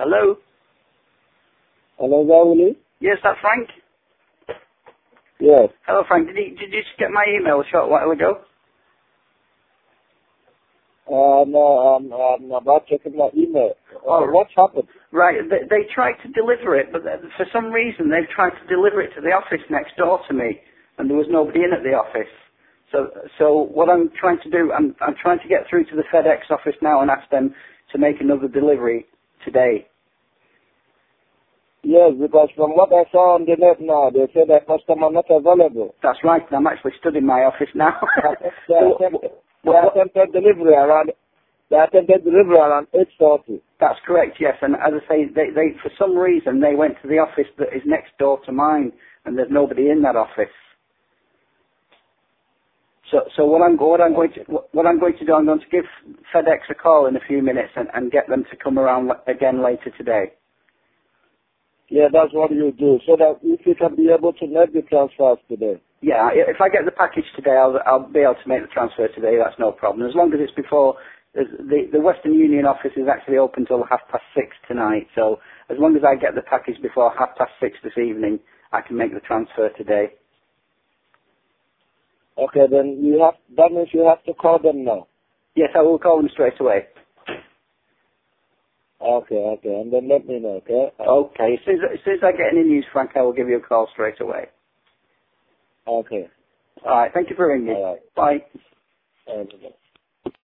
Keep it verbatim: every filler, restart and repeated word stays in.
Hello? Hello, Zawuli? Yes, that's Frank? Yes. Hello, Frank. Did you, did you just get my email a short while ago? Uh, no, I'm, I'm about checking my email. Uh, Oh, what happened? Right, they, they tried to deliver it, but they- for some reason they've tried to deliver it to the office next door to me, and there was nobody in at the office. So, so what I'm trying to do, I'm, I'm trying to get through to the FedEx office now and ask them to make another delivery today. Yes, because from what I saw on the net now, they say that customer not available. That's right, and I'm actually stood in my office now. they attempted, they attempted delivery around, they attempted delivery around eight forty. That's correct, yes, and as I say, they, they, for some reason they went to the office that is next door to mine, and there's nobody in that office. So, so what I'm, what I'm going to, what I'm going to do, I'm going to give FedEx a call in a few minutes and, and get them to come around again later today. Yeah, that's what you do, so that if you can be able to make the transfers today. Yeah, if I get the package today, I'll, I'll be able to make the transfer today. That's no problem. As long as it's before the the Western Union office is actually open till half past six tonight. So as long as I get the package before half past six this evening, I can make the transfer today. Okay, then you have, that means you have to call them now. Yes, I will call them straight away. Okay, okay, and then let me know, okay? Okay, as soon as, as soon as I get any news, Frank, I will give you a call straight away. Okay. All right, thank you for ringing. All right. Bye. All right.